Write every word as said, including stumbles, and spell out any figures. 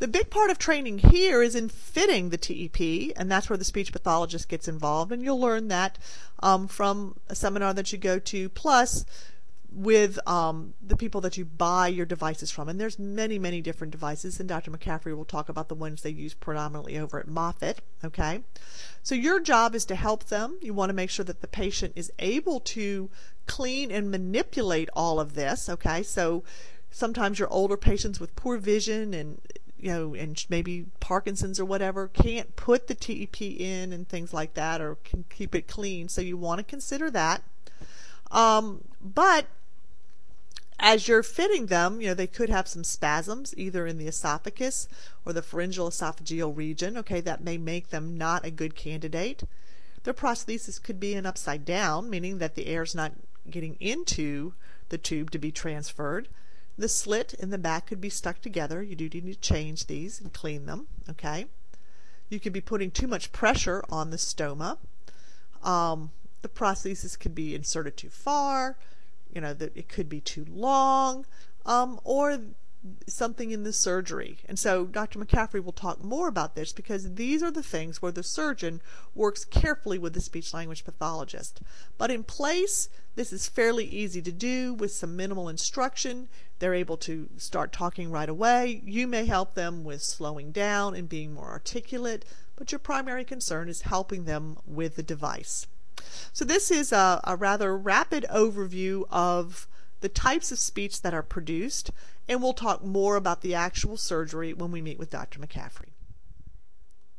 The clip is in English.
The big part of training here is in fitting the T E P, and that's where the speech pathologist gets involved, and you'll learn that um, from a seminar that you go to, plus with um, the people that you buy your devices from. And there's many, many different devices, and Doctor McCaffrey will talk about the ones they use predominantly over at Moffitt, okay? So your job is to help them. You want to make sure that the patient is able to clean and manipulate all of this, okay? So sometimes your older patients with poor vision and you know, and maybe Parkinson's or whatever, can't put the T E P in and things like that, or can keep it clean. So you want to consider that. Um, but as you're fitting them, you know, they could have some spasms either in the esophagus or the pharyngeal esophageal region. Okay, that may make them not a good candidate. Their prosthesis could be an upside down, meaning that the air's not getting into the tube to be transferred. The slit in the back could be stuck together. You do need to change these and clean them, okay? You could be putting too much pressure on the stoma. Um, the prosthesis could be inserted too far. You know, that it could be too long, um, or something in the surgery. And so Doctor McCaffrey will talk more about this, because these are the things where the surgeon works carefully with the speech-language pathologist. But in place, this is fairly easy to do with some minimal instruction. They're able to start talking right away. You may help them with slowing down and being more articulate, but your primary concern is helping them with the device. So this is a, a rather rapid overview of the types of speech that are produced, and we'll talk more about the actual surgery when we meet with Doctor McCaffrey.